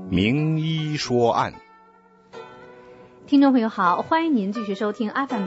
名医说案。 听众朋友好，欢迎您继续收听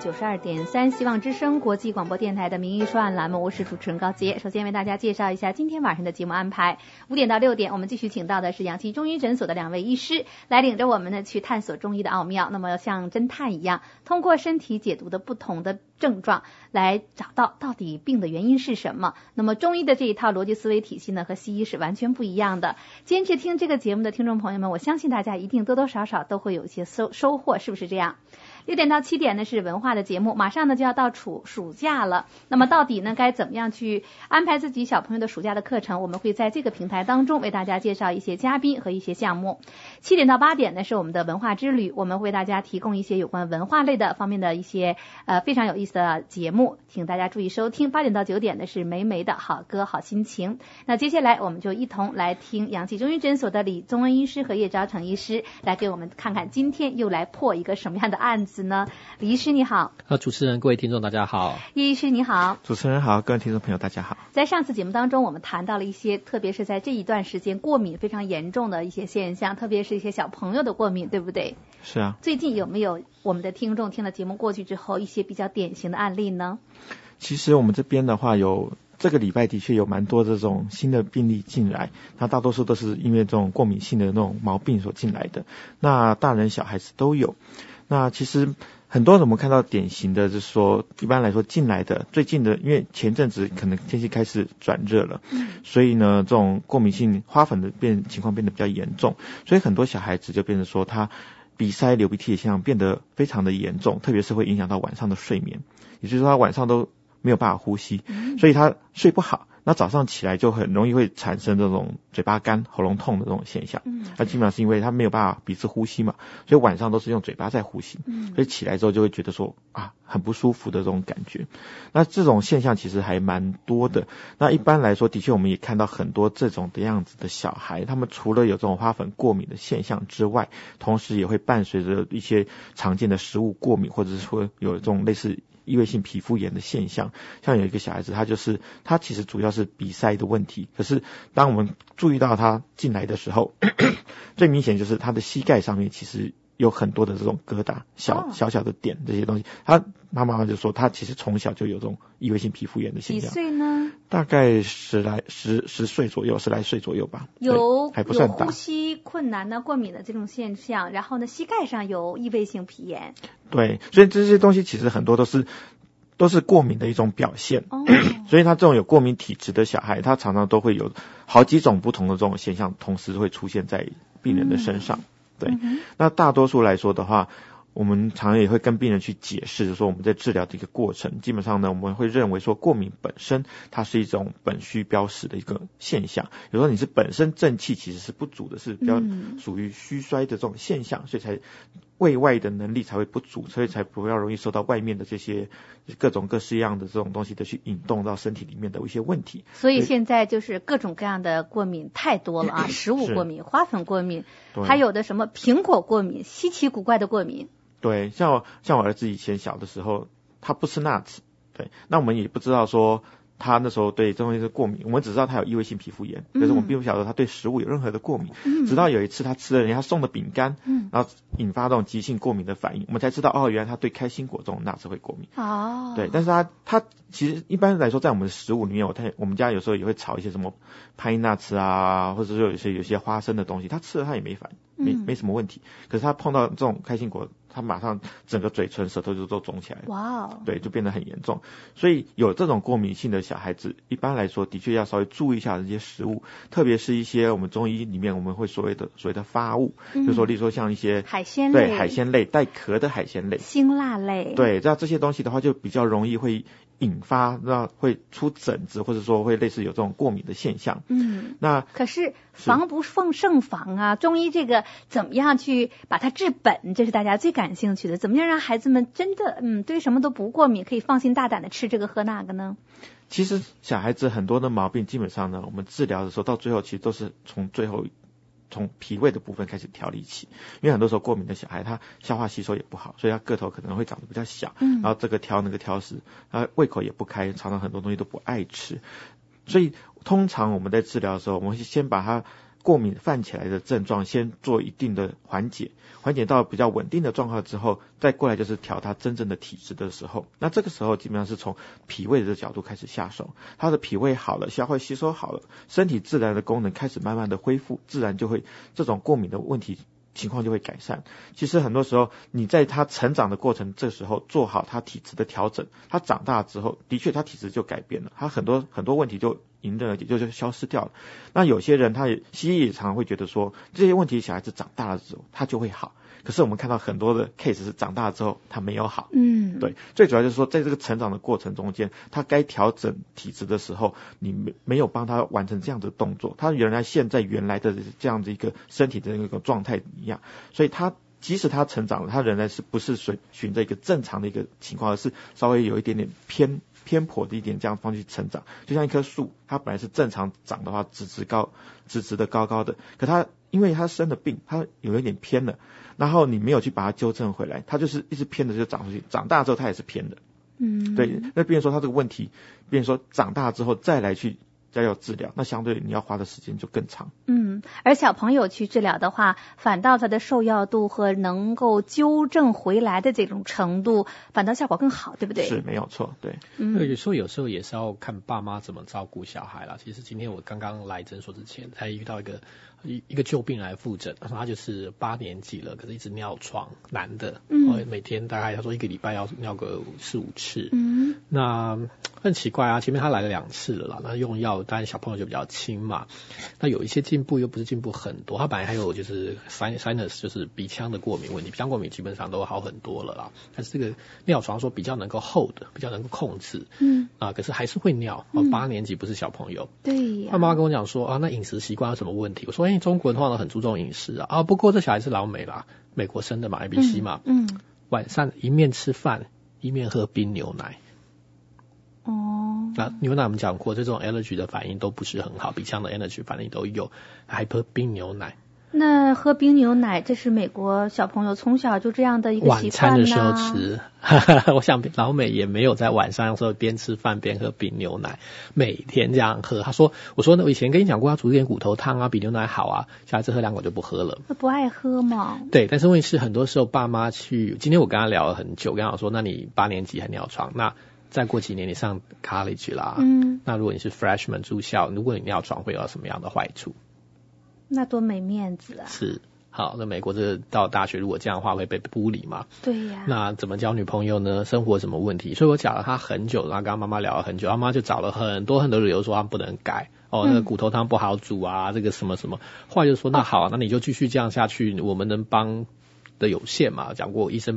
FM92.3 希望之声国际广播电台的名医说案栏目，我是主持人高杰。首先为大家介绍一下今天晚上的节目安排。5点到6点，我们继续请到的是阳气中医诊所的2位医师，来领着我们呢去探索中医的奥妙。那么像侦探一样，通过身体解读的不同的症状，来找到底病的原因是什么。那么中医的这一套逻辑思维体系呢，和西医是完全不一样的。坚持听这个节目的听众朋友们，我相信大家一定多多少少都会有一些收获，是不是这样？6点到7点呢是文化的节目，马上呢就要到暑假了。那么到底呢该怎么样去安排自己小朋友的暑假的课程？我们会在这个平台当中为大家介绍一些嘉宾和一些项目。7点到8点呢是我们的文化之旅，我们为大家提供一些有关文化类的方面的一些非常有意思的节目，请大家注意收听。8点到9点呢是梅梅的好歌好心情。那接下来我们就一同来听阳气中医诊所的李宗恩医师和叶昭成医师来给我们看看今天又来破一个什么样的案子呢？李医师你好。 主持人各位听众大家好。 叶医师你好。 主持人好，各位听众朋友大家好。 在上次节目当中我们谈到了一些特别是在这一段时间过敏非常严重的一些现象，特别是一些小朋友的过敏，对不对？ 是啊。 最近有没有我们的听众听了节目过去之后一些比较典型的案例呢？ 其实我们这边的话这个礼拜的确有蛮多这种新的病例进来，那大多数都是因为这种过敏性的那种毛病所进来的，那大人小孩子都有。那其实很多我们看到典型的就是说，一般来说进来的最近的，因为前阵子可能天气开始转热了，所以呢这种过敏性花粉的情况变得比较严重，所以很多小孩子就变成说他鼻塞流鼻涕的现象变得非常的严重，特别是会影响到晚上的睡眠，也就是说他晚上都没有办法呼吸，所以他睡不好，那早上起来就很容易会产生这种嘴巴干喉咙痛的这种现象。那基本上是因为他没有办法鼻子呼吸嘛，所以晚上都是用嘴巴在呼吸，所以起来之后就会觉得说很不舒服的这种感觉。那这种现象其实还蛮多的。那一般来说的确我们也看到很多这种的样子的小孩，他们除了有这种花粉过敏的现象之外，同时也会伴随着一些常见的食物过敏，或者是说有这种类似异位性皮肤炎的现象。像有一个小孩子，他其实主要是鼻塞的问题，可是当我们注意到他进来的时候最明显就是他的膝盖上面其实有很多的这种疙瘩，小小的点这些东西。他妈妈就说他其实从小就有这种异位性皮肤炎的现象。几岁呢？ 大概10岁左右，10来岁左右吧。还不算大。有呼吸困难呢过敏的这种现象，然后呢膝盖上有异位性皮炎。对， 所以这些东西其实很多都是过敏的一种表现。所以他这种有过敏体质的小孩，他常常都会有好几种不同的这种现象同时会出现在病人的身上。对，那大多数来说的话，我们常常也会跟病人去解释，就是说我们在治疗的一个过程，基本上呢我们会认为说过敏本身它是一种本虚标实的一个现象，有时候你是本身正气其实是不足的，是比较属于虚衰的这种现象，所以才胃外的能力才会不足，所以才不要容易受到外面的这些各种各式样的这种东西的去引动到身体里面的一些问题。 所以现在就是各种各样的过敏太多了食物过敏、花粉过敏，还有的什么苹果过敏，稀奇古怪的过敏。 对，像我儿子以前小的时候，他不吃 nuts， 对，那我们也不知道说他那时候对这东西是过敏，我们只知道他有异位性皮肤炎，可是我们并不晓得他对食物有任何的过敏，直到有一次他吃了人家送的饼干，然后引发这种急性过敏的反应，我们才知道原来他对开心果这种 nuts 会过敏。对，但是他其实一般来说在我们的食物里面，我们家有时候也会炒一些什么 pine nuts 啊，或者说有些花生的东西，他吃了他也没没什么问题，可是他碰到这种开心果，他马上整个嘴唇舌头就都肿起来了。对，就变得很严重。所以有这种过敏性的小孩子，一般来说的确要稍微注意一下这些食物，特别是一些我们中医里面我们会所谓的发物，就是说例如说像一些海鲜类， 对，海鲜类带壳的海鲜类， 辛辣类，对， 这些东西的话就比较容易会引发会出疹子，或者说会类似有这种过敏的现象。那可是防不胜防啊，中医这个怎么样去把它治本，这是大家最感兴趣的。怎么样让孩子们真的对什么都不过敏，可以放心大胆的吃这个喝那个呢？ 其实小孩子很多的毛病基本上呢，我们治疗的时候到最后其实都是从脾胃的部分开始调理起，因为很多时候过敏的小孩他消化吸收也不好，所以他个头可能会长得比较小，然后这个挑那个挑食，他胃口也不开，常常很多东西都不爱吃。所以通常我们在治疗的时候，我们会先把他过敏犯起来的症状先做一定的缓解到比较稳定的状况之后，再过来就是调他真正的体质的时候。那这个时候基本上是从脾胃的角度开始下手，他的脾胃好了，消化吸收好了，身体自然的功能开始慢慢的恢复，自然就会这种过敏的问题情况就会改善。其实很多时候你在他成长的过程，这时候做好他体质的调整，他长大之后的确他体质就改变了，他很多问题就迎刃而解，就消失掉了。那有些人西医也常常会觉得说这些问题小孩子长大了之后他就会好，可是我们看到很多的 case 是长大了之后他没有好。对，最主要就是说在这个成长的过程中间，他该调整体质的时候，你没有帮他完成这样的动作，他原来的这样的一个身体的那个状态一样，所以即使他成长了，他仍然是不是循着一个正常的一个情况，而是稍微有一点点偏颇的一点这样方式成长。就像一棵树，它本来是正常长的话，直直的高高的，可它因为它生了病，它有一点偏了，然后你没有去把它纠正回来，它就是一直偏的就长出去，长大之后它也是偏的。对，那变成说它这个问题，变成说长大之后再来去要治疗，那相对你要花的时间就更长。 而小朋友去治疗的话，反倒他的受药度和能够纠正回来的这种程度，反倒效果更好，对不对？ 是没有错，对。 有时候也是要看爸妈怎么照顾小孩啦。其实今天我刚刚来诊所之前，才遇到一个旧病来复诊，他就是8年级了，可是一直尿床，男的，每天大概他说1个礼拜要尿个4-5次。那很奇怪啊，前面他来了2次了啦，那用药当然小朋友就比较轻嘛，那有一些进步又不是进步很多，他本来还有就是 sinus 就是鼻腔的过敏问题，鼻腔过敏基本上都好很多了啦，但是这个尿床说比较能够 hold， 比较能够控制，可是还是会尿，8年级不是小朋友。 对呀。 他妈妈跟我讲说那饮食习惯有什么问题？我说中国人通常都很注重饮食啊，不过这小孩是老美啦，美国生的嘛 ABC 嘛，晚上一面吃饭一面喝冰牛奶。那牛奶我们讲过，这种 allergy 的反应都不是很好，鼻腔的 allergy 反应都有，还喝冰牛奶。 那喝冰牛奶，这是美国小朋友从小就这样的一个习惯吗？晚餐的时候吃，我想老美也没有在晚上的时候边吃饭边喝冰牛奶，每天这样喝。我说我以前跟你讲过要煮点骨头汤啊，比牛奶好啊，小孩子喝2口就不喝了。 不爱喝吗？ 对，但是问题是很多时候爸妈今天我跟他聊了很久，跟他说那你8年级还尿床，那再过几年你上 college 啦，那如果你是 freshman 住校，如果你尿床会有什么样的坏处？ 那多没面子啊！ 是，好，那美国到大学如果这样的话会被孤立嘛？ 对呀。那怎么交女朋友呢？生活什么问题？所以我讲了他很久，然后跟妈妈聊了很久，妈妈就找了很多理由说他不能改。那个骨头汤不好煮啊，这个什么什么，后来就说那好，那你就继续这样下去，我们能帮的有限嘛，讲过医生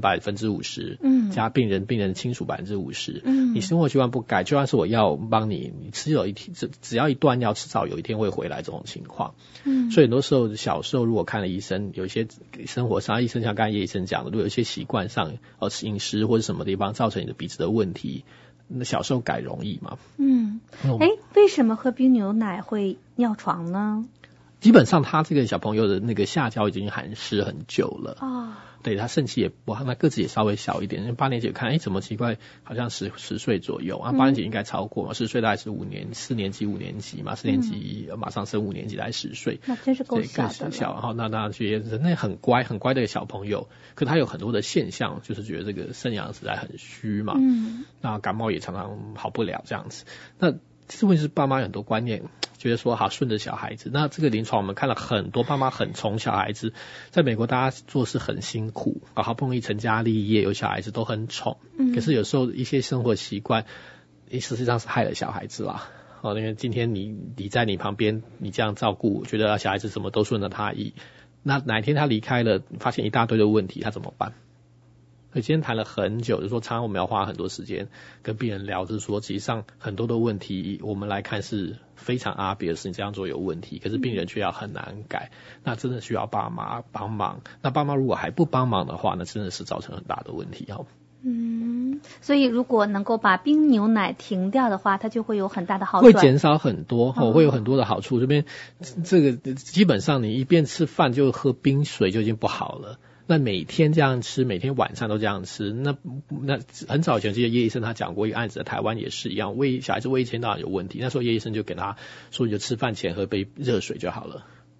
50%，加病人亲属50%，你生活习惯不改，就算是我要帮你吃有一天，只要一断药，迟早有一天会回来这种情况。所以很多时候小时候如果看了医生，有一些生活上医生像刚才叶医生讲的，如果有一些习惯上饮食或者什么地方造成你的鼻子的问题，那小时候改容易嘛。 为什么喝冰牛奶会尿床呢？ 基本上他这个小朋友的那个下焦已经寒湿很久了，对，他肾气也不好，那个子也稍微小一点，因为8年级看怎么奇怪，好像10岁左右8年级应该超过嘛，10岁大概是4年级5年级嘛，4年级马上升5年级，大概10岁， 那真是够小的了。 小，那觉得那很乖的一个小朋友，可他有很多的现象，就是觉得这个肾阳实在很虚嘛，那感冒也常常好不了这样子。那这问题是爸妈有很多观念，觉得说好顺着小孩子。那这个临床我们看了很多爸妈很宠小孩子，在美国大家做事很辛苦，好不容易成家立业有小孩子都很宠，可是有时候一些生活习惯实际上是害了小孩子啦。因为今天你在你旁边，你这样照顾，觉得小孩子什么都顺着他意，那哪一天他离开了，发现一大堆的问题，他怎么办？所以今天谈了很久，就是说常常我们要花很多时间跟病人聊，就是说实际上很多的问题我们来看是非常obvious，你这样做有问题，可是病人却要很难改，那真的需要爸妈帮忙。那爸妈如果还不帮忙的话，那真的是造成很大的问题。 所以如果能够把冰牛奶停掉的话，它就会有很大的好处， 会减少很多，会有很多的好处。这边这个基本上你一边吃饭就喝冰水就已经不好了，那每天这样吃，每天晚上都这样吃，那很早以前记得叶医生他讲过一个案子，在台湾也是一样，小孩子胃一天到晚有问题，那时候叶医生就给他说，你就吃饭前喝杯热水就好了。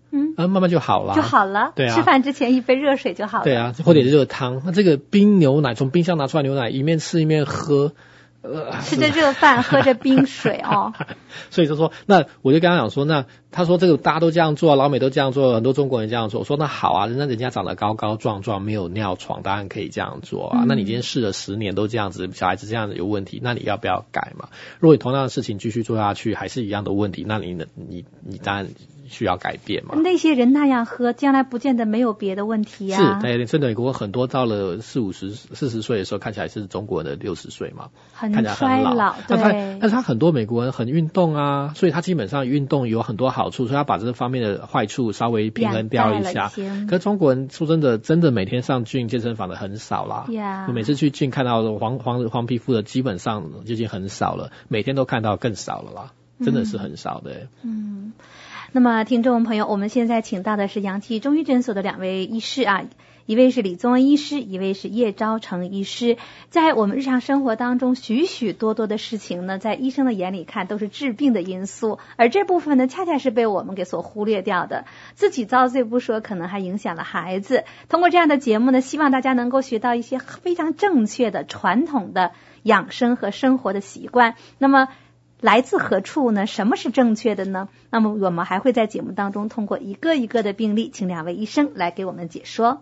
慢慢就好了。 就好了。 对啊。 吃饭之前一杯热水就好了。 对啊，或者热汤。那这个冰牛奶，从冰箱拿出来牛奶，一面吃一面喝。 吃着热饭，喝着冰水哦。 所以就说，那我就跟他讲说，那他说这个大家都这样做，老美都这样做，很多中国人这样做。我说那好啊，人家长得高高壮壮，没有尿床，当然可以这样做啊。那你今天试了10年都这样子，小孩子这样子有问题，那你要不要改嘛？如果你同样的事情继续做下去，还是一样的问题，那你当然需要改变嘛。 那些人那样喝，将来不见得没有别的问题啊。 是，真的，我很多到了40岁的时候，看起来是中国人的60岁嘛， 很看起来很老。 对。 但是他很多美国人很运动啊，所以他基本上运动有很多好处，所以他把这方面的坏处稍微平衡掉一下。可是中国人说真的每天上健身房的很少啦。我每次去gym看到黄皮肤的基本上就已经很少了，每天都看到更少了啦，真的是很少的。 那么听众朋友，我们现在请到的是阳气中医诊所的2位医师啊，一位是李宗恩医师，一位是叶昭成医师。在我们日常生活当中，许许多多的事情呢，在医生的眼里看都是治病的因素，而这部分呢，恰恰是被我们给所忽略掉的。自己遭罪不说，可能还影响了孩子。通过这样的节目呢，希望大家能够学到一些非常正确的传统的养生和生活的习惯。那么来自何处呢？什么是正确的呢？那么我们还会在节目当中通过一个一个的病例，请2位医生来给我们解说。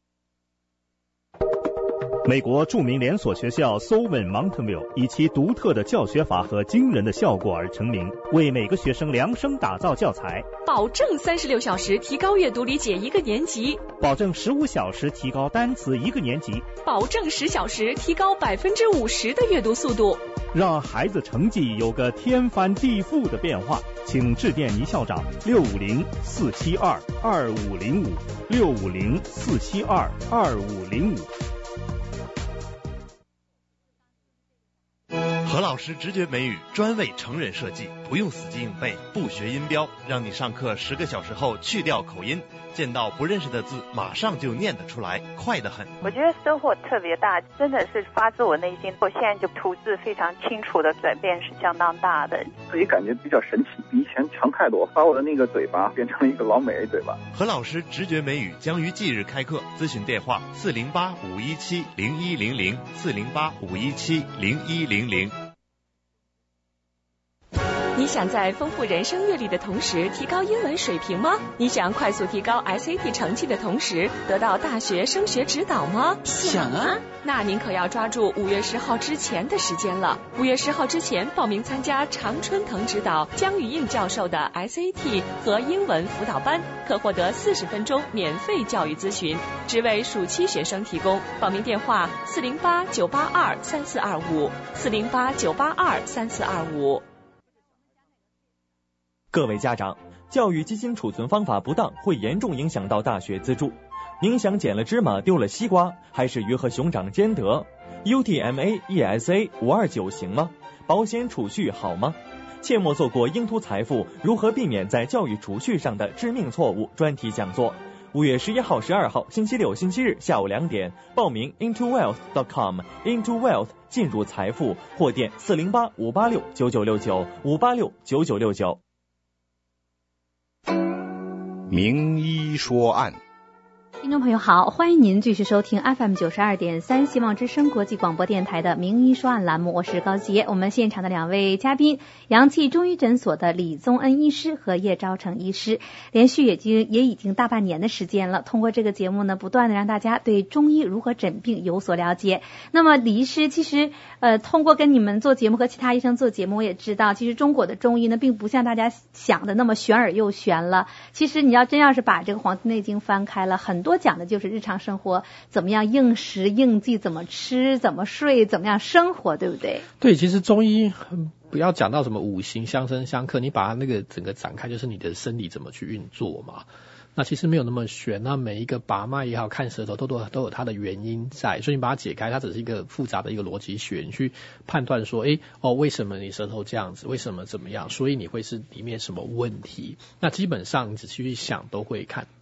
美国著名连锁学校 Solven Mountainville 以其独特的教学法和惊人的效果而成名，为每个学生量身打造教材， 保证36小时提高阅读理解1个年级， 保证15小时提高单词1个年级， 保证10小时提高50%的阅读速度， 让孩子成绩有个天翻地覆的变化。请致电倪校长650-472-2505 650-472-2505。 何老师直觉美语专为成人设计，不用死记硬背，不学音标，让你上课10个小时后去掉口音，见到不认识的字马上就念得出来，快得很。 我觉得收获特别大，真的是发自我内心。我现在就吐字非常清楚的转变是相当大的， 自己感觉比较神奇，比以前强太多，把我的那个嘴巴变成了一个老美人嘴巴。 何老师直觉美语将于即日开课，咨询电话408-517-0100 408-517-0100。 你想在丰富人生阅历的同时提高英文水平吗？你想快速提高 SAT 成绩的同时得到大学升学指导吗？ 想啊！ 那您可要抓住5月10号之前的时间了。5月10号之前报名参加常春藤指导江玉应教授的 SAT 和英文辅导班，可获得40分钟免费教育咨询，只为暑期学生提供。报名电话408-982-3425 408-982-3425。 各位家长，教育基金储存方法不当会严重影响到大学资助。您想捡了芝麻丢了西瓜，还是鱼和熊掌兼得？ UTMA ESA 529行吗？保险储蓄好吗？切莫错过鹰突财富如何避免在教育储蓄上的致命错误专题讲座。5月11号、12号星期六、星期日下午2点，报名 intowealth.com Into Wealth 进入财富，或电408-586-9969 586-9969。 名医说案。 听众朋友好，欢迎您继续收听 FM92.3 希望之声国际广播电台的名医说案栏目，我是高杰。我们现场的2位嘉宾，阳气中医诊所的李宗恩医师和叶昭成医师，连续也已经大半年的时间了，通过这个节目呢，不断的让大家对中医如何诊病有所了解。那么李医师，其实通过跟你们做节目和其他医生做节目，我也知道其实中国的中医呢并不像大家想的那么玄而又玄了。其实你要是把这个《黄帝内经》翻开了，很多讲的就是日常生活怎么样应时应季，怎么吃怎么睡怎么样生活，对不对？ 对，其实中医不要讲到什么五行相生相克，你把它那个整个展开，就是你的身体怎么去运作嘛。那其实没有那么玄，那每一个把脉也好，看舌头都有它的原因在，所以你把它解开，它只是一个复杂的一个逻辑学，你去判断说，为什么你舌头这样子，为什么怎么样，所以你会是里面什么问题？那基本上你仔细去想都会看到。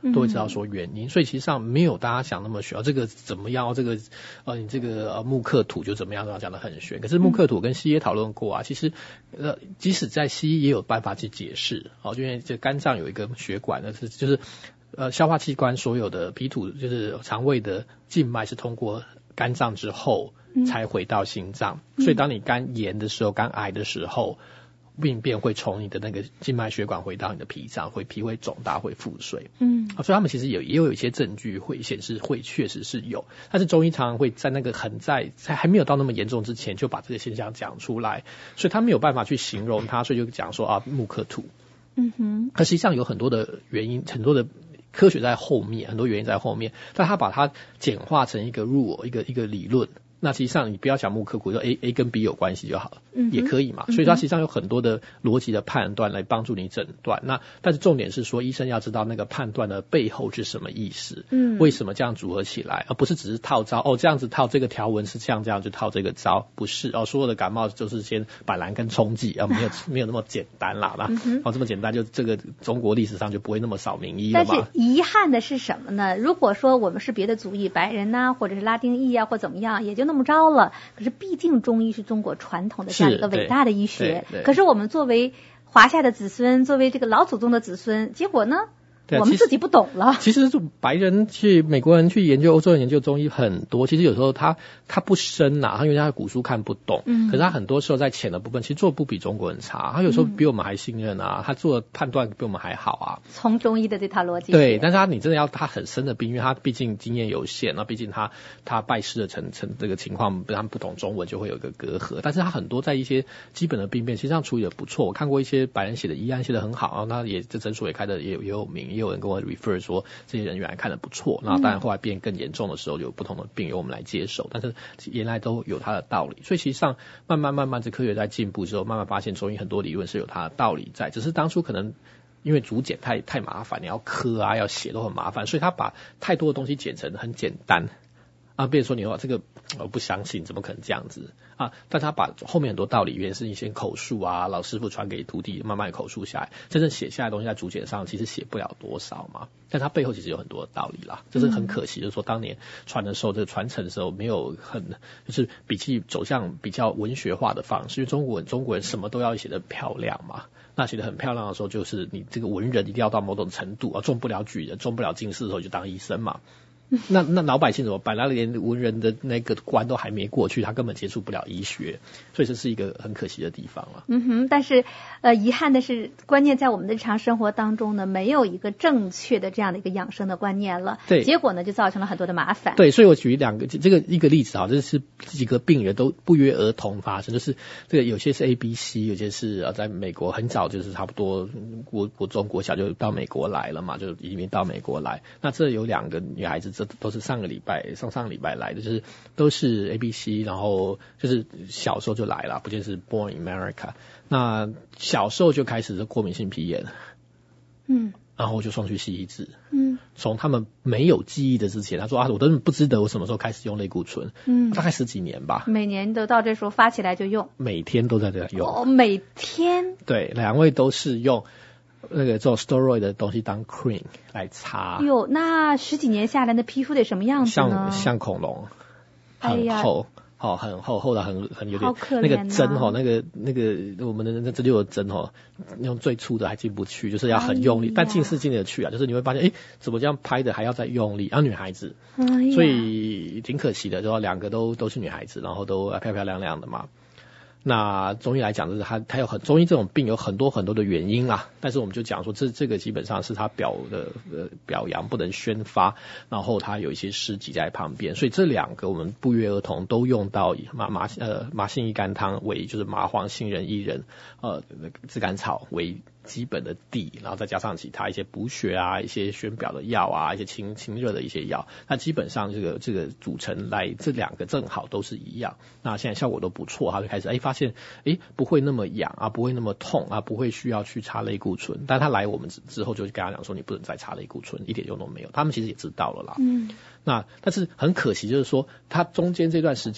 都会知道说原因，所以其实上没有大家想那么玄，这个怎么样，这个你这个木刻土就怎么样，讲得很玄。可是木刻土跟西医讨论过啊，其实即使在西医也有办法去解释，因为这肝脏有一个血管呢，就是消化器官所有的脾土就是肠胃的静脉是通过肝脏之后才回到心脏，所以当你肝炎的时候，肝癌的时候，病变会从你的那个静脉血管回到你的脾脏，脾会肿大，会腹水。所以他们其实也有一些证据会显示会确实是有，但是中医常常会在那个在还没有到那么严重之前就把这个现象讲出来，所以他没有办法去形容它，所以就讲说木刻土。可实际上有很多的原因，很多的科学在后面，很多原因在后面，但他把它简化成一个一个理论。那实际上你不要讲木刻土，就 A 跟 B 有关系就好了，也可以嘛。所以它实际上有很多的逻辑的判断来帮助你诊断。但是重点是说，医生要知道那个判断的背后是什么意思，为什么这样组合起来，而不是只是套招。这样子套这个条纹是这样就套这个招，不是所有的感冒就是先板蓝根冲剂没有那么简单啦。这么简单就这个中国历史上就不会那么少名医了嘛。 但是遗憾的是什么呢？如果说我们是别的族裔，白人呐，或者是拉丁裔啊，或怎么样，也就那么着了。可是毕竟中医是中国传统的这样一个伟大的医学，可是我们作为华夏的子孙，作为这个老祖宗的子孙，结果呢我们自己不懂了。 其实白人去美国人去研究，欧洲人研究中医很多，其实有时候他不深因为他的古书看不懂，可是他很多时候在浅的部分其实做不比中国人差，他有时候比我们还信任他做的判断比我们还好从中医的这套逻辑。 对，但是你真的要他很深的病，因为他毕竟经验有限，毕竟他拜师的成这个情况，他们不懂中文就会有一个隔阂，但是他很多在一些基本的病变其实上处理的不错，我看过一些白人写的医案写的很好，那也这诊所也开的也有名，也有人跟我 refer 说这些人原来看得不错，那当然后来变更严重的时候有不同的病由我们来接手，但是原来都有它的道理，所以其实上慢慢这科学在进步之后，慢慢发现中医很多理论是有它的道理在，只是当初可能因为竹简太麻烦，你要刻要写都很麻烦，所以他把太多的东西剪成很简单比如说你说这个我不相信，怎么可能这样子但他把后面很多道理原是一些口述老师傅传给徒弟慢慢口述下来，真正写下来的东西在竹简上其实写不了多少嘛，但他背后其实有很多的道理啦，这是很可惜，就是说当年传的时候，这个传承的时候没有就是比起走向比较文学化的方式，因为中国人什么都要写得漂亮嘛，那写得很漂亮的时候，就是你这个文人一定要到某种程度中不了举人，中不了进士的时候就当医生嘛。那老百姓怎么办？他连文人的那个关都还没过去，他根本接触不了医学，所以这是一个很可惜的地方了。 但是遗憾的是，关键在我们的日常生活当中呢，没有一个正确的这样的一个养生的观念了。对，结果呢就造成了很多的麻烦。对， 所以我举一个例子这是几个病人都不约而同发生，就是这个有些是 ABC， 有些是在美国很早就是差不多国中国小就到美国来了嘛，就移民到美国来。那这有2个女孩子，这都是上个礼拜来的，就是都是 ABC， 然后就是小时候就来了，不见是 born in America， 那小时候就开始是过敏性皮炎，然后就送去西医治，从他们没有记忆的之前，他说我都不知得我什么时候开始用类固醇，大概10几年吧， 每年都到这时候发起来就用， 每天都在这用， 每天，对 ，2位都是用那个做 steroid 的东西当 cream 来擦。 那10几年下来的皮肤得什么样子呢？ 像恐龙，很厚，很厚的，很有点那个针那个我们的那针灸的针用最粗的还进不去，就是要很用力，但近视进得去就是你会发现怎么这样拍的还要再用力，女孩子，所以挺可惜的，就2个都是女孩子，然后都漂漂亮亮的嘛。那中医来讲，就是它有中医这种病有很多很多的原因啦，但是我们就讲说这个基本上是它表扬不能宣发，然后它有一些湿疾在旁边，所以这2个我们不约而同都用到麻杏益甘汤为就是麻黄杏仁薏仁炙甘草为基本的地，然后再加上其他一些补血一些宣表的药一些清热的一些药，那基本上这个组成来这2个正好都是一样，那现在效果都不错，他就开始发现不会那么痒不会那么痛不会需要去擦类固醇，但他来我们之后就跟他讲说你不能再擦类固醇，一点用都没有，他们其实也知道了啦。那但是很可惜就是说他中间这段时间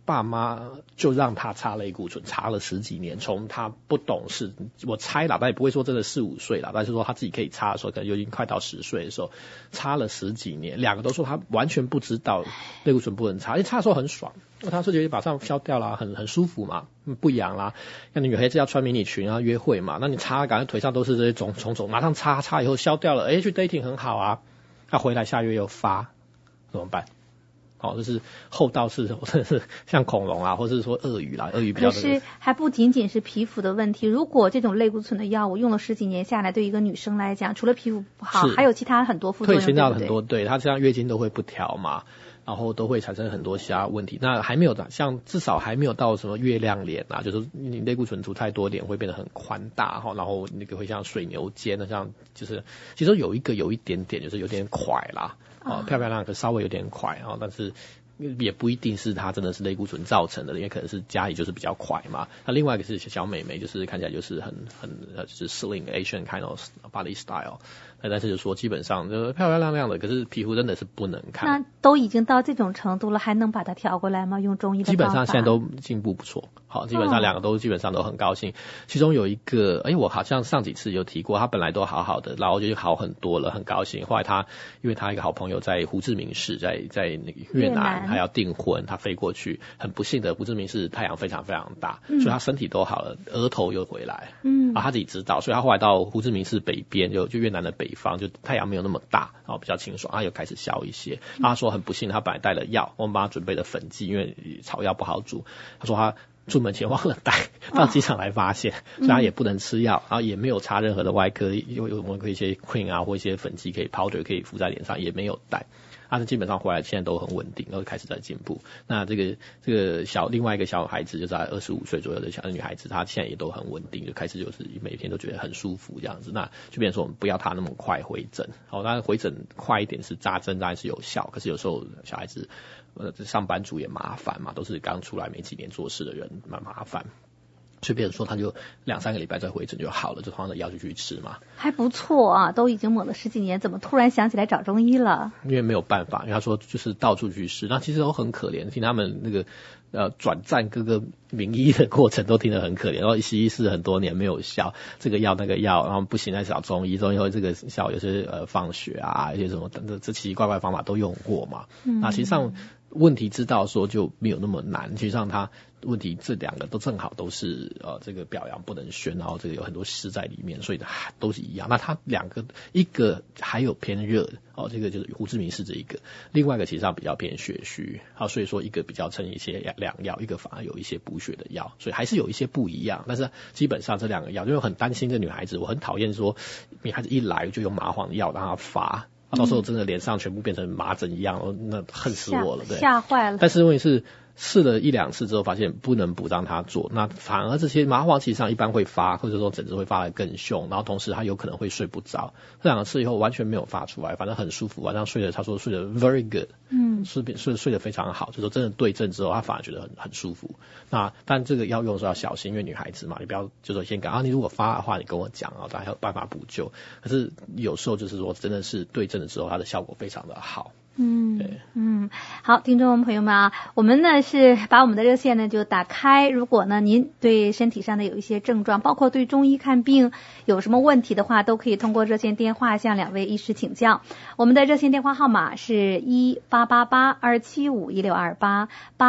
爸妈就让他擦类固醇，擦了10几年，从他不懂事，我猜啦，但也不会说真的4、5岁啦，但是说他自己可以擦的时候，可能就已经快到10岁的时候，擦了10几年，2个都说他完全不知道类固醇不能擦，因为擦的时候很爽，他说就马上消掉啦，很舒服嘛，不痒啦。那女孩子要穿迷你裙啊，约会嘛，那你擦，感觉腿上都是这些肿，马上擦以后消掉了，去 dating 很好啊，那回来下月又发，怎么办？就是后道是像恐龙啊，或者是说鳄鱼啦，鳄鱼比较。可是还不仅仅是皮肤的问题，如果这种类固醇的药物用了10几年下来，对一个女生来讲，除了皮肤不好，还有其他很多副作用， 退行到很多，对，它像月经都会不调嘛，然后都会产生很多其他问题。那还没有像至少还没有到什么月亮脸啊，就是你类固醇涂太多，脸会变得很宽大，然后那个会像水牛肩的，像就是其实有一点点就是有点块啦。漂亮可稍微有点快，但是也不一定是它真的是类固醇造成的，因为可能是家里就是比较快嘛。那另外一个是小美眉，就是看起来就是很就是 slim Asian kind of body style， 但是就说基本上就漂漂亮亮的，可是皮肤真的是不能看。 那都已经到这种程度了，还能把它调过来吗？用中医的方法？ 基本上现在都进步不错，好，基本上2个都基本上都很高兴。其中有一个，我好像上几次有提过，他本来都好好的，然后就好很多了，很高兴。后来因为他一个好朋友在胡志明市，在那个越南，他要订婚，他飞过去，很不幸的胡志明市太阳非常非常大，所以他身体都好了，额头又回来，他自己知道，所以他后来到胡志明市北边，就越南的北方，就太阳没有那么大，然后比较清爽，他又开始消一些。他说很不幸，他本来带了药，我们帮他准备了粉剂，因为草药不好煮，他说他出门前忘了带，到机场来发现，所以他也不能吃药，然后也没有擦任何的外科，有一些 cream 啊或一些粉剂可以 powder 可以敷在脸上，也没有带。但基本上回来现在都很稳定，都开始在进步。那这个另外一个小孩子，就在25岁左右的小女孩子，她现在也都很稳定，就开始就是每天都觉得很舒服这样子。那就变成说我们不要她那么快回诊，当然回诊快一点是扎针当然是有效，可是有时候小孩子上班族也麻烦嘛，都是刚出来没几年做事的人，蛮麻烦。所以别人说他就2、3个礼拜再回诊就好了，就同样的药就去吃嘛。 还不错啊，都已经抹了10几年，怎么突然想起来找中医了？ 因为没有办法，因为他说就是到处去试，那其实都很可怜，听他们那个转战各个名医的过程都听得很可怜，然后西医试很多年没有效，这个药那个药，然后不行再找中医后这个效有些放血啊，一些什么这奇奇怪怪方法都用过嘛。那实际上问题知道说就没有那么难，实际上他问题这2个都正好都是这个表扬不能宣，然后这个有很多湿在里面，所以都是一样。那他2个一个还有偏热这个就是胡志明市这一个，另外一个其实上比较偏血虚，所以说一个比较称一些良药，一个反而有一些补血的药，所以还是有一些不一样。但是基本上这2个药，因为很担心这女孩子，我很讨厌说女孩子一来就用麻黄的药让她发。到时候真的脸上全部变成麻疹一样，那恨死我了，对， 吓坏了。 但是问题是试了1、2次之后，发现不能不让他做，那反而这些麻黄其实上一般会发，或者说疹子会发得更凶，然后同时他有可能会睡不着。这2次以后完全没有发出来，反正很舒服，晚上睡得他说睡得 very good， 睡得非常好，就说真的对症之后，他反而觉得很舒服。那但这个要用的时候要小心，因为女孩子嘛，你不要就说先讲你如果发的话，你跟我讲大家有办法补救。可是有时候就是说真的是对症的时候，它的效果非常的好。 好，听众朋友们啊，我们呢是把我们的热线呢就打开，如果呢您对身体上的有一些症状，包括对中医看病有什么问题的话，都可以通过热线电话向2位医师请教。我们的热线电话号码是1888-275-1628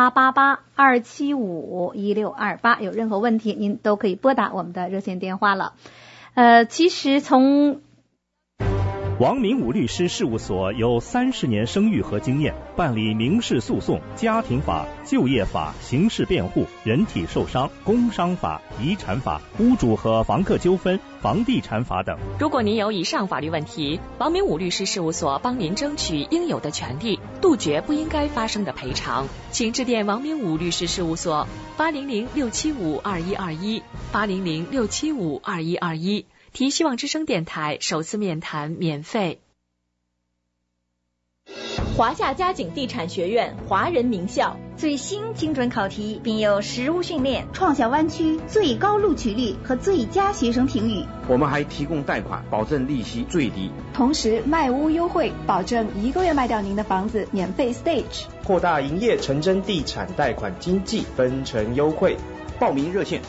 888-275-1628，有任何问题您都可以拨打我们的热线电话了。其实从王明武律师事务所有30年声誉和经验，办理民事诉讼、家庭法、就业法、刑事辩护、人体受伤、工伤法、遗产法、屋主和房客纠纷、房地产法等。 如果您有以上法律问题，王明武律师事务所帮您争取应有的权利，杜绝不应该发生的赔偿。请致电王明武律师事务所800-675-2121 800-675-2121，提希望之声电台首次面谈免费。 华夏嘉景地产学院华人名校， 最新精准考题，并有实务训练，创下湾区最高录取率和最佳学生评语。 我们还提供贷款，保证利息最低， 同时卖屋优惠，保证1个月卖掉您的房子，免费 stage， 扩大营业成真地产贷款经纪分成优惠。 报名热线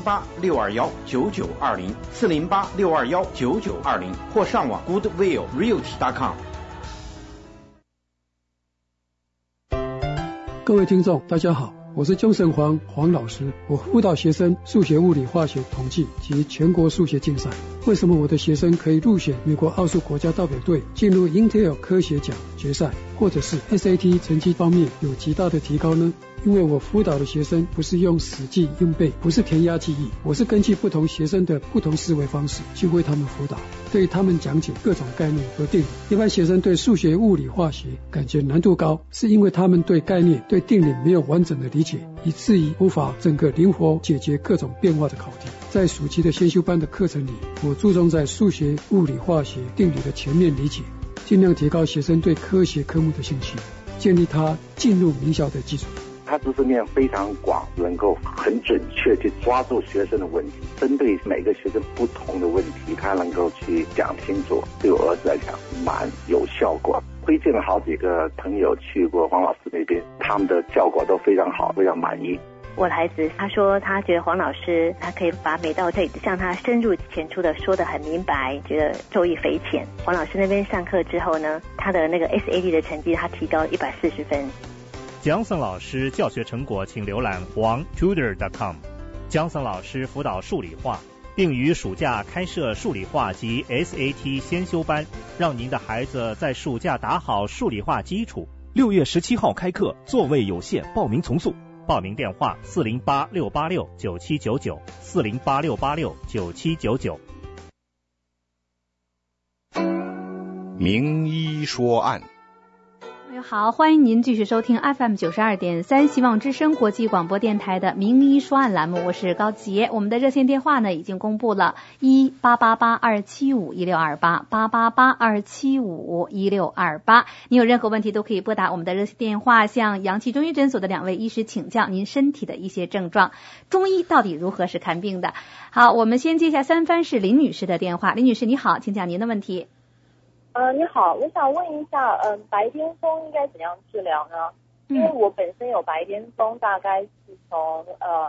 408-621-9920，408-621-9920，或上网 goodwillrealty.com。 各位听众大家好，我是钟胜黄老师，我辅导学生数学、物理、化学、统计及全国数学竞赛。为什么我的学生可以入选美国奥数国家代表队，进入 Intel 科学奖决赛，或者是 SAT 成绩方面有极大的提高呢？因为我辅导的学生不是用死记硬背，不是填鸭记忆，我是根据不同学生的不同思维方式去为他们辅导，对他们讲解各种概念和定理。一般学生对数学、物理、化学感觉难度高，是因为他们对概念、对定理没有完整的理解，以至于无法整个灵活解决各种变化的考题。在暑期的先修班的课程里，我注重在数学、物理、化学、定理的全面理解，尽量提高学生对科学科目的兴趣，建立他进入名校的基础。 他知识面非常广，能够很准确去抓住学生的问题，针对每个学生不同的问题，他能够去讲清楚，对我儿子来讲蛮有效果。推荐了好几个朋友去过黄老师那边，他们的效果都非常好，非常满意。 我的孩子他说他觉得黄老师他可以把每道题向他深入浅出的说得很明白，觉得受益匪浅。黄老师那边上课之后呢，他的那个 SAT 的成绩他提高140分。 江森老师教学成果请浏览黄tutor.com。 江森老师辅导数理化，并于暑假开设数理化及 SAT 先修班，让您的孩子在暑假打好数理化基础。 6月17号开课，座位有限，报名从速。 报名电话408-686-9799 408-686-9799。 名医说案。 好，欢迎您继续收听 FM 92.3希望之声国际广播电台的名医说案栏目，我是高杰。我们的热线电话呢已经公布了18882751628，8882751628。你有任何问题都可以拨打我们的热线电话，向阳气中医诊所的2位医师请教您身体的一些症状，中医到底如何是看病的。好，我们先接下三藩市林女士的电话。林女士你好，请讲您的问题。 你好，我想问一下，白癜风应该怎样治疗呢？因为我本身有白癜风，大概是从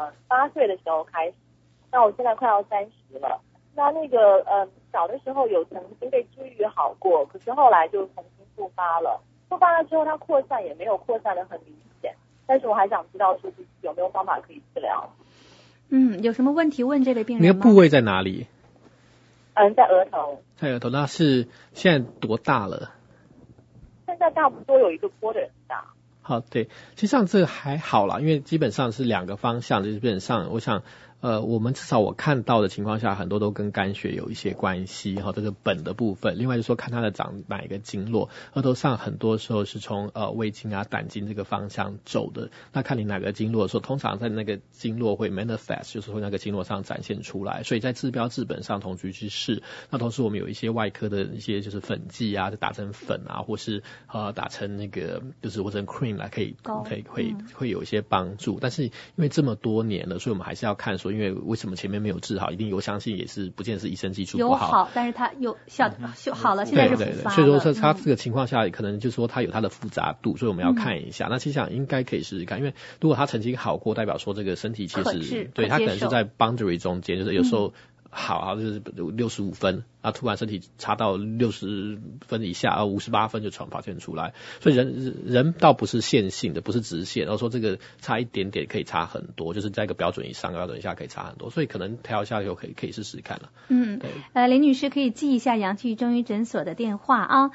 8岁的时候开始，那我现在快要30了。那个小的时候有曾经被治愈好过，可是后来就重新复发了。复发了之后，它扩散也没有扩散的很明显，但是我还想知道说有没有方法可以治疗。 有什么问题问这类病人吗？ 那个部位在哪里？ 在额头。 在额头，那是现在多大了？ 现在差不多有1个quarter大。 好，对，其实上这还好啦，因为基本上是2个方向，就是基本上我想我们至少我看到的情况下，很多都跟肝血有一些关系哈，这个本的部分。另外就是说看它的长哪一个经络，额头上很多时候是从胃经啊、胆经这个方向走的。那看你哪个经络的时候，通常在那个经络会 manifest， 就是会那个经络上展现出来。所以在治标治本上同局去试。那同时我们有一些外科的一些就是粉剂啊，就打成粉啊，或是打成那个就是或者 cream 来可以会有一些帮助。但是因为这么多年了，所以我们还是要看说。因为为什么前面没有治好，一定我相信也是不见是医生技术不好， 有好，但是他有好了，现在是复发了。 所以说他这个情况下，可能就是说他有他的复杂度，所以我们要看一下。那其实上应该可以试试看，因为如果他曾经好过，代表说这个身体其实对他可能是在 boundary 中间，就是有时候好就是65分啊，突然身体差到60分以下58分就跑现出来。所以人倒不是线性的，不是直线，然后说这个差一点点可以差很多，就是在一个标准以上标准以下可以差很多，所以可能调一下就可以试试看了。 林女士可以记一下阳气中医诊所的电话啊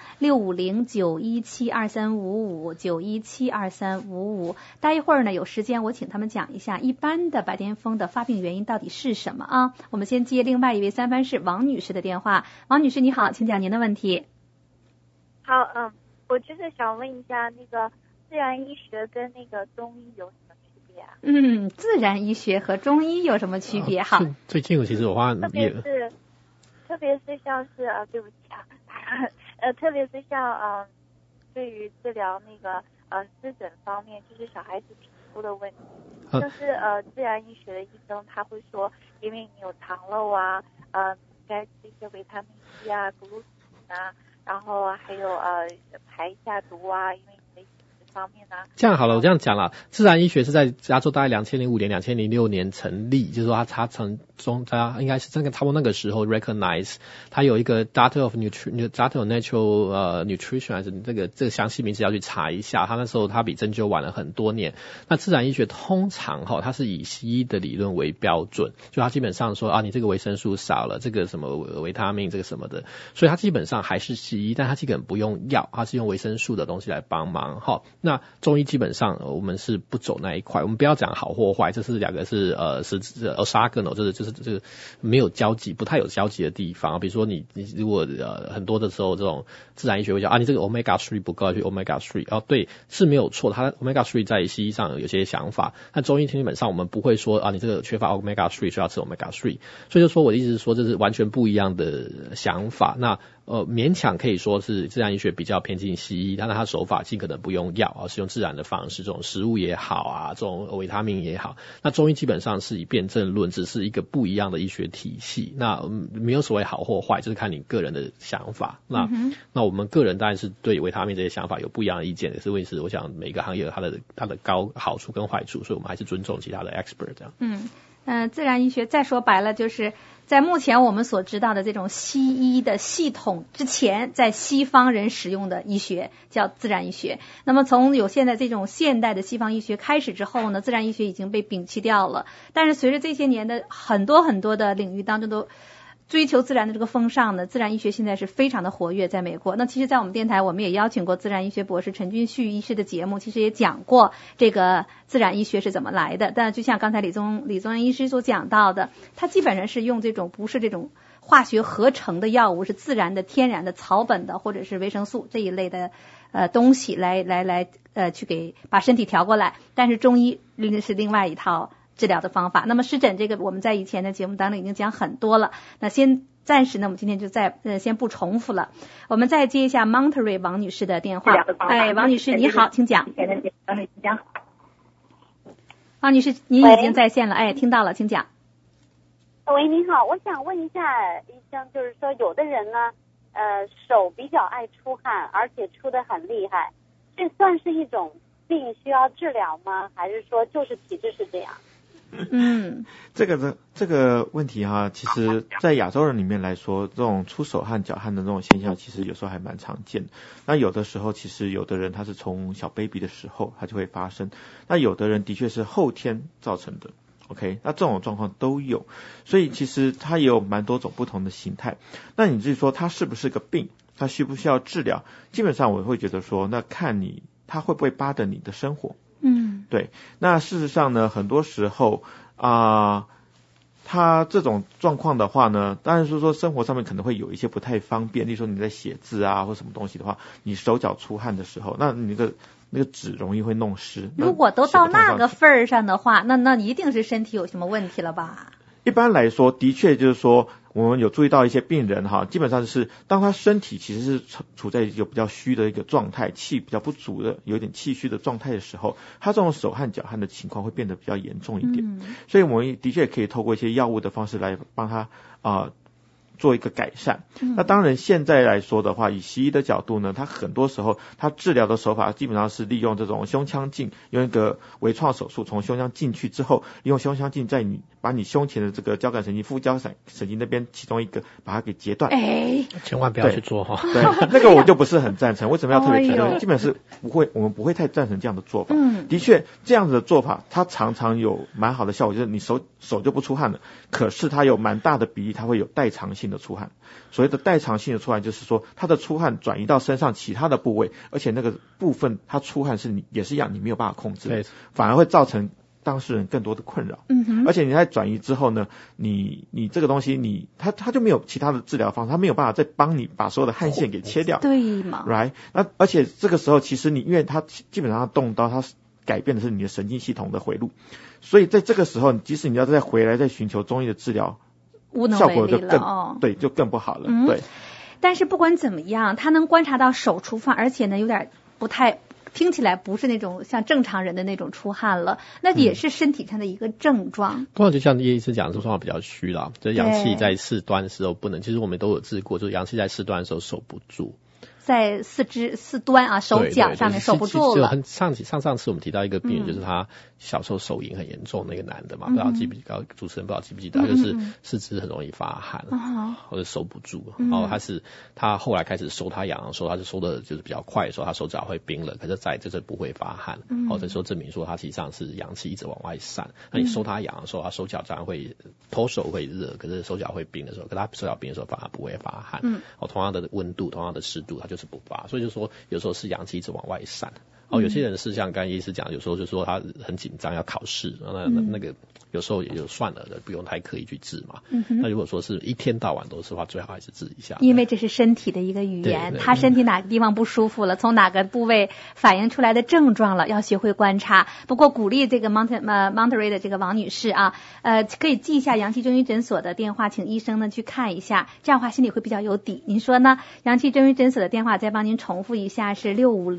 ，650-917-2355，917-2355。待一会儿呢有时间我请他们讲一下一般的白癜风的发病原因到底是什么啊。我们先接另外一位三藩市王女士的电话。王女士你好，请讲您的问题。 好，我就是想问一下，那个自然医学跟那个中医有什么区别啊？ 自然医学和中医有什么区别？好， 最近我其实我发现特别是像是对不起啊，特别是像对于治疗那个湿疹方面，就是小孩子皮肤的问题，就是自然医学的医生他会说，因为你有糖漏啊，该吃一些维他命 C 啊、谷露酯啊，然后还有排一下毒啊，因为你的饮食方面呢。 这样好了，我这样讲了，自然医学是在加州大概2005年、2006年成立，就是说它应该是这个差不多那个时候 recognize， 它有一个 Doctor of Natural Nutrition 还是这个详细名字要去查一下，它那时候它比针灸晚了很多年。那自然医学通常它是以西医的理论为标准，就它基本上说你这个维生素少了，这个什么维他命这个什么的，所以它基本上还是西医，但它基本不用药，它是用维生素的东西来帮忙。那中医基本上我们是不走那一块，我们不要讲好或坏，这是两个是orthogonal，就是没有交集，不太有交集的地方。比如说你如果很多的时候这种自然医学会讲你这个 omega 3不够，要去 omega 3，对，是没有错，它 omega 3在西医上有些想法，但中医基本上我们不会说你这个缺乏 omega 3所以要吃 omega 3，所以就说我的意思是说这是完全不一样的想法。那勉强可以说是自然医学比较偏近西医，但是它手法尽可能不用药是用自然的方式，这种食物也好这种维他命也好。那中医基本上是以辩证论，只是一个不一样的医学体系。那没有所谓好或坏，就是看你个人的想法。那我们个人当然是对维他命这些想法有不一样的意见，可是问题是我想每个行业有它的高好处跟坏处，所以我们还是尊重其他的 expert 这样。 自然医学再说白了就是在目前我们所知道的这种西医的系统之前，在西方人使用的医学叫自然医学。那么从有现在这种现代的西方医学开始之后呢，自然医学已经被摒弃掉了。但是随着这些年的很多的领域当中都追求自然的这个风尚呢，自然医学现在是非常的活跃在美国。那其实在我们电台我们也邀请过自然医学博士陈俊旭医师的节目，其实也讲过这个自然医学是怎么来的。但就像刚才李宗恩医师所讲到的，他基本上是用这种不是这种化学合成的药物，是自然的天然的草本的或者是维生素这一类的东西来去给把身体调过来。但是中医是另外一套治疗的方法。那么湿疹这个我们在以前的节目当中已经讲很多了，那暂时呢我们今天就先不重复了。我们再接一下 Monterey 王女士的电话。王女士你好，请讲。王女士您已经在线了，听到了，请讲。 喂，你好，我想问一下医生，就是说有的人呢手比较爱出汗，而且出得很厉害，这算是一种病需要治疗吗？还是说就是体质是这样？ 这个问题其实在亚洲人里面来说，这种出手汗脚汗的这种现象其实有时候还蛮常见的。那有的时候其实有的人他是从小 baby 的时候他就会发生，那有的人的确是后天造成的。OK， 那这种状况都有，所以其实它也有蛮多种不同的形态。那你至于说它是不是个病，它需不需要治疗，基本上我会觉得说，那看它会不会bother你的生活。对。那事实上呢，很多时候它这种状况的话呢，当然是说生活上面可能会有一些不太方便，例如说你在写字或什么东西的话，你手脚出汗的时候，那你那个纸容易会弄湿。 如果都到那个份儿上的话，那一定是身体有什么问题了吧？ 一般来说，的确就是说，我们有注意到一些病人基本上是当他身体其实是处在一个比较虚的一个状态，气比较不足的，有点气虚的状态的时候，他这种手汗脚汗的情况会变得比较严重一点。所以我们的确可以透过一些药物的方式来帮他做一个改善。那当然现在来说的话，以西医的角度呢，它很多时候它治疗的手法基本上是利用这种胸腔镜，用一个微创手术从胸腔进去之后，利用胸腔镜把你胸前的这个交感神经副交感神经那边其中一个把它给截断。 千万不要去做对，那个我就不是很赞成。为什么要特别强调？基本是我们不会太赞成这样的做法。的确这样子的做法它常常有蛮好的效果，就是你手就不出汗了，可是它有蛮大的比例它会有代偿性的出汗。所谓的代偿性的出汗就是说它的出汗转移到身上其他的部位，而且那个部分它出汗也是一样，你没有办法控制，反而会造成当事人更多的困扰。而且你在转移之后呢，你这个东西它就没有其他的治疗方式，它没有办法再帮你把所有的汗腺给切掉。 对嘛 ？Right？ 那而且这个时候其实因为它基本上动刀，它改变的是你的神经系统的回路，所以在这个时候，即使你要再回来再寻求中医的治疗，效果就更不好了。对。 但是不管怎么样，他能观察到手出汗，而且呢有点听起来不是那种像正常人的那种出汗了，那也是身体上的一个症状。 通常就像叶医师讲的，说话比较虚啦，就是阳气在四端的时候不能，其实我们都有治过，就是阳气在四端的时候守不住。 在四端啊，手脚上面守不住了。 上次我们提到一个病人，就是他小时候手淫很严重，那个男的嘛，不知道记不记得，主持人不知道记不记得，他就是四肢很容易发汗，或者收不住，然后他后来开始收他痒的时候，他就收的就是比较快的时候，他手脚会冰冷，可是就是不会发汗，这时候证明说他实际上是阳气一直往外散。那你收他痒的时候，他手脚当然会头手会热，可是手脚会冰的时候，可他手脚冰的时候反而不会发汗。同样的温度，同样的湿度，他就是不发，所以就说有时候是阳气一直往外散。有些人是像刚才医师讲，有时候就说他很紧张要考试，那个有时候也就算了，不用太刻意去治嘛。那如果说是一天到晚都是的话，最好还是治一下。 因为这是身体的一个语言，他身体哪个地方不舒服了，从哪个部位反映出来的症状了，要学会观察。不过鼓励这个 Monterey 的这个王女士啊，可以记一下阳气中医诊所的电话，请医生呢去看一下，这样的话心里会比较有底。您说呢？阳气中医诊所的电话再帮您重复一下，是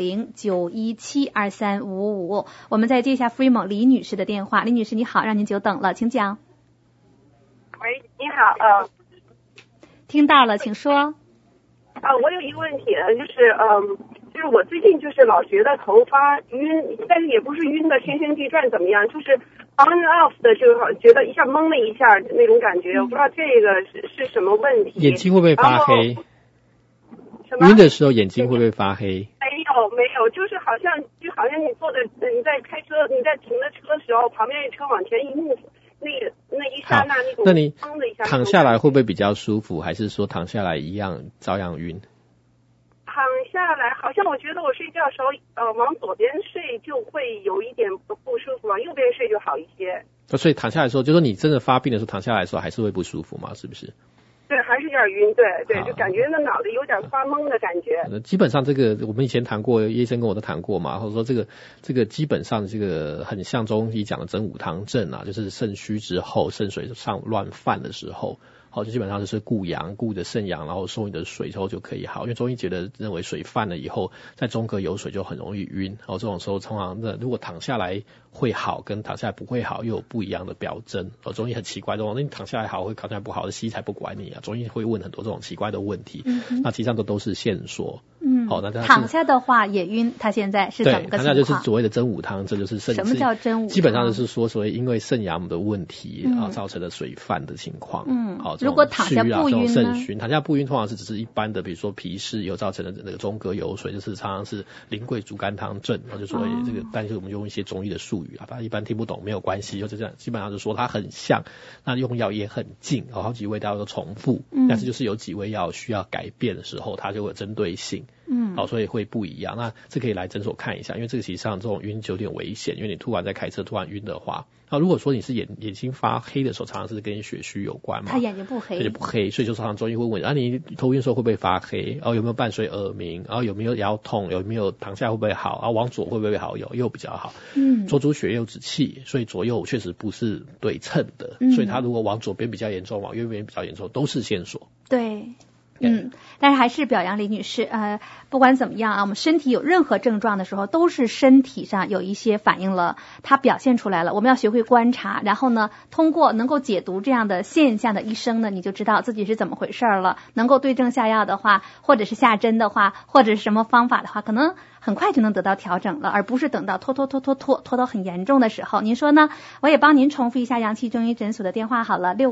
650-917-2355。我们再接一下 Fremont 李女士的电话。李女士你好，让您久等了，请讲。 喂，你好， 听到了，请说。 我有一个问题，就是我最近就是老觉得头发晕，但是也不是晕的天旋地转怎么样，就是 on and off 的，就好觉得一下懵了一下那种感觉，我不知道这个是什么问题。 眼睛会不会发黑？晕的时候眼睛会不会发黑？ 没有，就是好像你在开车，你在停的车的时候，旁边一车往前一 move， 那一刹那那种， 那你躺下来会不会比较舒服，还是说躺下来照样晕？ 躺下来好像我觉得我睡觉的时候往左边睡就会有一点不舒服，往右边睡就好一些。 所以躺下来的时候，就说你真的发病的时候躺下来的时候还是会不舒服吗？是不是？ 对，还是有点晕，对，就感觉那脑袋有点发懵的感觉。 基本上这个我们以前谈过，医生跟我都谈过嘛，或者说这个基本上这个很像中医讲的真武汤症啊，就是肾虚之后，肾水上乱泛的时候。就基本上就是固阳，固的肾阳，然后收你的水之后就可以好。因为中医认为水泛了以后，在中隔有水就很容易晕。这种时候通常如果躺下来会好，跟躺下来不会好又有不一样的表征。中医很奇怪，你躺下来好，会躺下来不好，西医才不管你啊。中医会问很多这种奇怪的问题，那其实上都是线索。那躺下的话也晕，他现在是怎么个情况？ 躺下就是所谓的真武汤，这就是肾。 什么叫真武汤？ 基本上就是说，所谓因为肾阳的问题造成的水泛的情况。 如果躺下不晕呢？ 躺下不晕通常是只是一般的，比如说脾湿有造成的那个中隔有水，就是常常是苓桂竹甘汤症，就所谓这个，但是我们用一些中医的术语大家一般听不懂没有关系，就这样，基本上就说它很像，那用药也很近，好几味药都重复，但是就是有几味药需要改变的时候，它就会有针对性。所以会不一样。那这可以来诊所看一下，因为这个其实上这种晕就有点危险，因为你突然在开车突然晕的话，如果说你是眼睛发黑的时候，常常是跟血虚有关嘛。 他眼睛不黑， 所以就常常中医会问你头晕的时候会不会发黑？有没有伴随耳鸣？有没有腰痛？有没有躺下会不会好？往左会不会好？右比较好。左主血右止气，所以左右确实不是对称的。所以他如果往左边比较严重，往右边比较严重，都是线索。 对。但是还是表扬李女士，不管怎么样我们身体有任何症状的时候，都是身体上有一些反应了，它表现出来了，我们要学会观察，然后呢，通过能够解读这样的现象的医生呢，你就知道自己是怎么回事了，能够对症下药的话，或者是下针的话，或者是什么方法的话，可能很快就能得到调整了，而不是等到拖到很严重的时候。您说呢？我也帮您重复一下阳气中医诊所的电话好了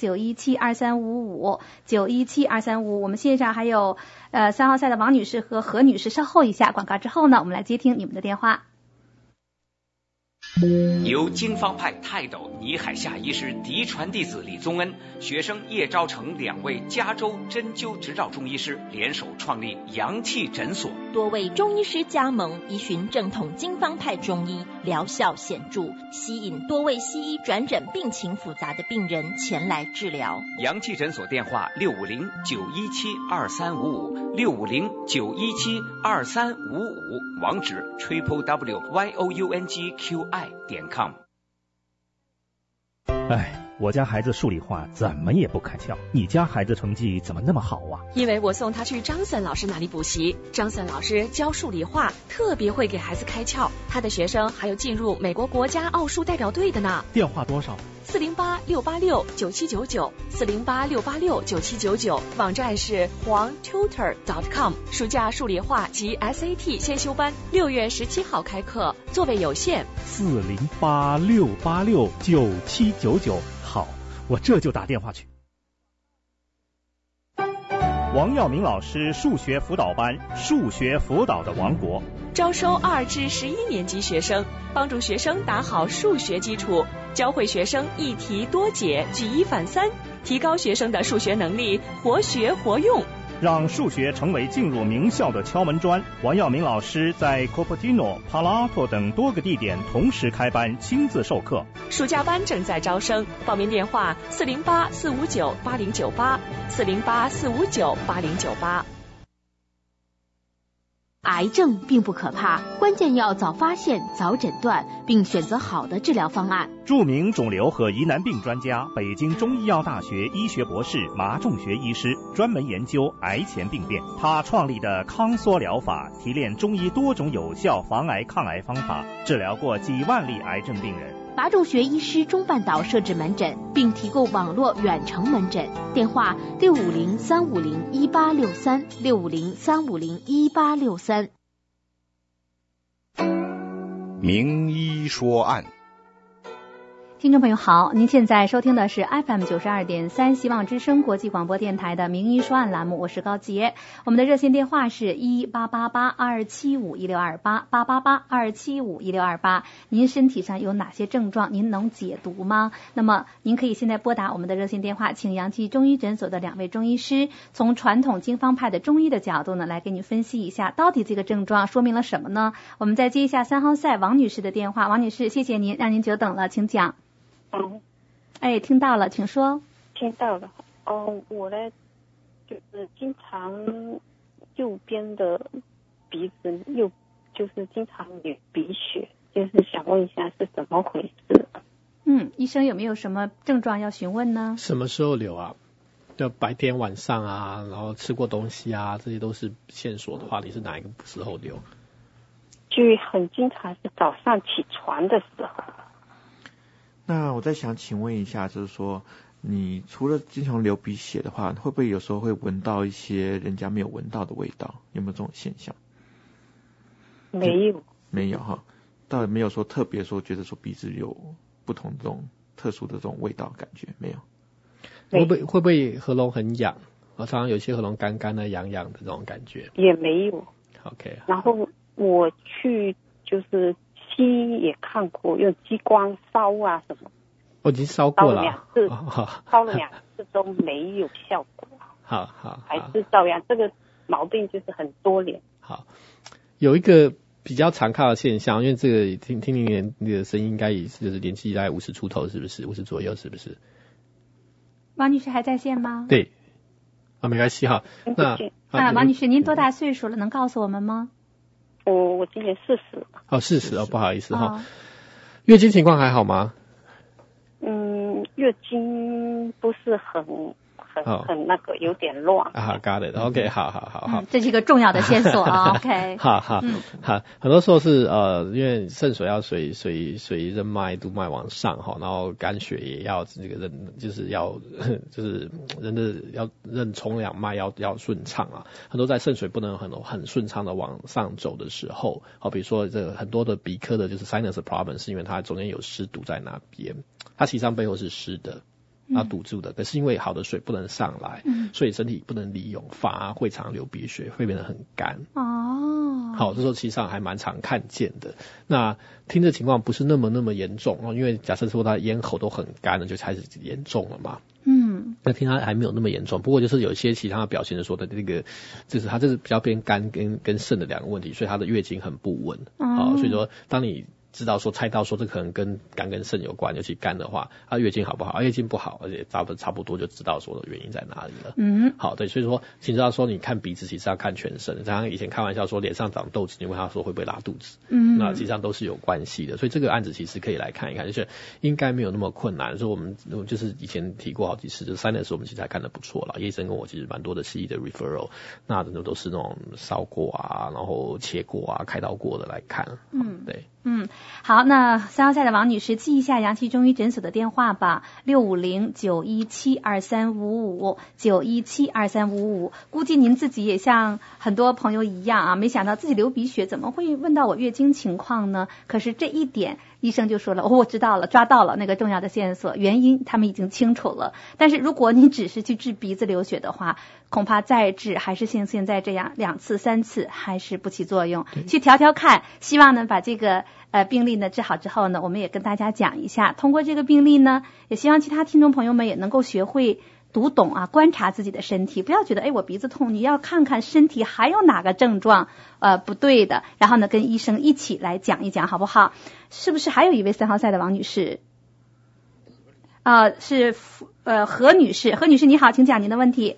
，650-917-2355 917-2355。我们线上还有3号赛的王女士和何女士，稍后一下广告之后呢，我们来接听你们的电话。 由经方派泰斗倪海厦医师嫡传弟子李宗恩、学生叶昭成2位加州针灸执照中医师联手创立阳气诊所， 多位中医师加盟，依循正统经方派中医，疗效显著，吸引多位西医转诊病情复杂的病人前来治疗。 阳气诊所电话650-917-2355 650-917-2355，网址 www.youngqi.com。 我家孩子数理化怎么也不开窍，你家孩子成绩怎么那么好啊？ 因为我送他去张森老师那里补习，张森老师教数理化特别会给孩子开窍，他的学生还有进入美国国家奥数代表队的呢。 电话多少 ？408-686-9799，408-686-9799，网站是黄tutor.com， 暑假数理化及 SAT 先修班，6月17号开课，座位有限。 408-686-9799，好，我这就打电话去。王耀明老师数学辅导班，数学辅导的王国， 招收2至11年级学生，帮助学生打好数学基础，教会学生一题多解，举一反三，提高学生的数学能力，活学活用， 让数学成为进入名校的敲门砖。王耀明老师在 Cupertino、Palo Alto 等多个地点同时开班，亲自授课。 暑假班正在招生，报名电话408-459-8098，408-459-8098。 癌症并不可怕，关键要早发现、早诊断，并选择好的治疗方案。 著名肿瘤和疑难病专家，北京中医药大学医学博士马仲学医师，专门研究癌前病变。他创立的康缩疗法提炼中医多种有效防癌抗癌方法，治疗过几万例癌症病人。 马仲学医师中半岛设置门诊，并提供网络远程门诊，电话650-350-1863，650-350-1863。 名医说案。 听众朋友好，您现在收听的是 FM 92.3希望之声国际广播电台的名医说案栏目，我是高杰。我们的热线电话是1888-275-1628，888-275-1628。您身体上有哪些症状，您能解读吗？那么您可以现在拨打我们的热线电话，请阳气中医诊所的2位中医师从传统经方派的中医的角度呢，来给您分析一下到底这个症状说明了什么呢？我们再接一下3号赛王女士的电话。王女士，谢谢您，让您久等了，请讲。哎，听到了，请说。 听到了。我呢，就是经常右边的鼻子就是经常流鼻血，就是想问一下是怎么回事？ 医生有没有什么症状要询问呢？ 什么时候流啊？就白天晚上啊，然后吃过东西啊，这些都是线索的话，你是哪一个时候流？ 就很经常是早上起床的时候。 那我再想请问一下，就是说你除了经常流鼻血的话，会不会有时候会闻到一些人家没有闻到的味道？有没有这种现象？ 没有。 没有哈，倒也没有说特别说觉得说鼻子有不同这种特殊的这种味道感觉，没有。 会不会喉咙很痒？常常有些喉咙干干的、痒痒的这种感觉。 也没有。 OK。 然后我去就是西医也看过，用激光烧啊什么。 我已经烧过了。 烧了2次都没有效果。 好， 还是照样，这个毛病就是很多年。 好，有一个比较常看的现象，因为这个听你的声音应该也是就是年纪大概50出头，是不是？50左右是不是？ 王女士还在线吗？ 对。没关系哈。 王女士，您多大岁数了？能告诉我们吗？ 我今年40。 40不好意思哈。月经情况还好吗？ 月经不是很那个，有点乱。 got it。OK， 好。 这是一个重要的线索啊。OK。 好，很多时候是因为肾水要随任脉督脉往上哈，然后肝血也要这个就是人的要任冲两脉要顺畅啊。很多在肾水不能很顺畅的往上走的时候，比如说这个很多的鼻科的就是 sinus problem， 是因为它中间有湿堵在那边，它其实上背后是湿的。要堵住的，可是因为好的水不能上来，所以身体不能利用，反而会常流鼻血，会变得很干。好，这时候其实上还蛮常看见的。那听着情况不是那么严重，因为假设说他咽喉都很干了，就开始严重了嘛。那听他还没有那么严重，不过就是有一些其他的表现的说的这个，就是他这是比较偏肝跟肾的2个问题，所以他的月经很不稳。所以说当你知道说猜到说这可能跟肝跟肾有关，尤其肝的话，月经好不好？月经不好，而且差不多就知道说原因在哪里了。好，对，所以说其实要说你看鼻子，其实要看全身。像以前开玩笑说脸上长痘子，你问他说会不会拉肚子？那实际上都是有关系的。所以这个案子其实可以来看一看，就是应该没有那么困难。所以我们就是以前提过好几次，就是sinus我们其实还看得不错了。医生跟我其实蛮多的西医的 referral， 那都是那种烧过啊，然后切过啊，开刀过的来看。对。 好，那3号赛的王女士记一下阳气中医诊所的电话吧，650-917-2355 917-2355。估计您自己也像很多朋友一样啊，没想到自己流鼻血，怎么会问到我月经情况呢？可是这一点医生就说了，我知道了，抓到了那个重要的线索，原因他们已经清楚了。但是如果你只是去治鼻子流血的话，恐怕再治还是像现在这样2次3次还是不起作用，去调调看。希望呢把这个病例呢治好之后呢，我们也跟大家讲一下，通过这个病例呢，也希望其他听众朋友们也能够学会读懂啊，观察自己的身体，不要觉得我鼻子痛，你要看看身体还有哪个症状不对的，然后呢跟医生一起来讲一讲，好不好？是不是还有一位3号赛的王女士？是何女士。何女士你好，请讲您的问题。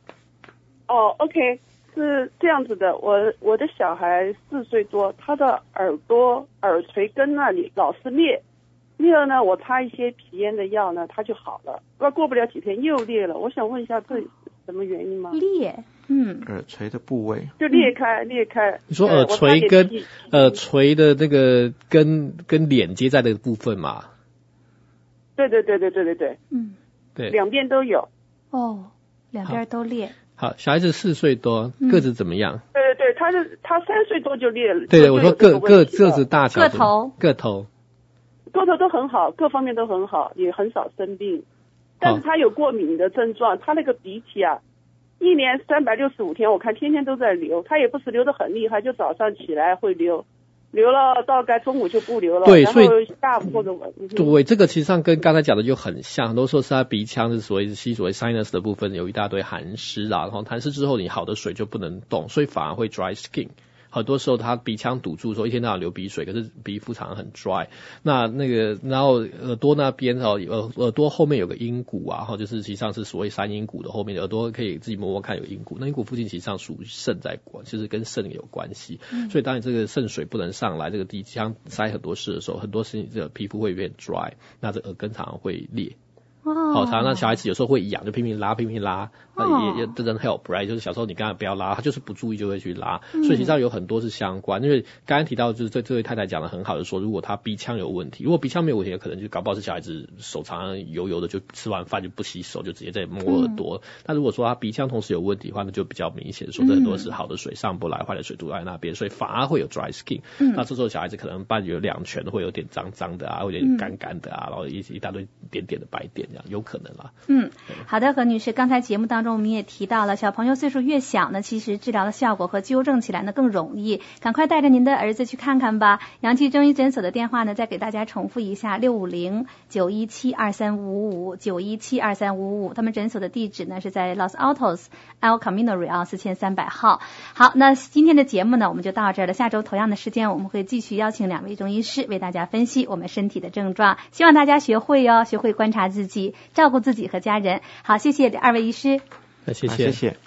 OK， 是这样子的，我的小孩4岁多，他的耳垂根那里老是裂了呢，我擦一些皮炎的药呢，他就好了。过不了几天又裂了，我想问一下这是什么原因吗？ 裂， 耳垂的部位就裂开。 你说耳垂跟耳垂的那个跟脸接在的部分嘛？ 对， 对， 两边都有。 两边都裂。 好，小孩子4岁多，个子怎么样？ 对，他3岁多就裂了。 对，我说个子大小，个头都很好，各方面都很好，也很少生病。但是他有过敏的症状，他那个鼻涕啊，1年365天，我看天天都在流，他也不是流得很厉害，就早上起来会流了大概中午就不流了， 对， 然后下午或者对，这个其实上跟刚才讲的就很像，很多时候是他鼻腔是所谓 sinus 的部分有一大堆寒湿啦，然后寒湿之后你好的水就不能动，所以反而会 dry skin。很多时候他鼻腔堵住，说一天到晚流鼻水，可是皮肤常常很 dry。那个，然后耳朵那边耳朵后面有个阴骨啊，就是实际上是所谓3阴骨的后面，耳朵可以自己摸摸看有阴骨。那阴骨附近实际上属肾在管，就是跟肾有关系。所以当你这个肾水不能上来，这个鼻腔塞很多湿的时候，很多事情这个皮肤会变 dry， 那这耳根常常会裂。常常小孩子有时候会痒，就拼命拉，那也 doesn't help， right？ 就是小时候你刚才不要拉，他就是不注意就会去拉，所以实际上有很多是相关。因为刚刚提到就是这位太太讲的很好的说，如果他鼻腔有问题，如果鼻腔没有问题，可能就搞不好是小孩子手常常油的，就吃完饭就不洗手，就直接在摸耳朵。那如果说他鼻腔同时有问题的话，那就比较明显说这很多是好的水上不来，坏的水堵在那边，所以反而会有 dry skin。那这时候小孩子可能伴有2拳会有点脏脏的啊，会有点干干的啊，然后一大堆点点的白点，这样有可能啦。 好的，何女士，刚才节目当中我们也提到了，小朋友岁数越小呢，其实治疗的效果和纠正起来呢更容易，赶快带着您的儿子去看看吧。阳气中医诊所的电话呢再给大家重复一下，650-917-2355 917-2355，他们诊所的地址呢是在 Los Altos El Camino Real 4300号。好，那今天的节目呢我们就到这儿了，下周同样的时间我们会继续邀请2位中医师为大家分析我们身体的症状，希望大家学会观察自己，照顾自己和家人。好，谢谢2位医师。 谢谢。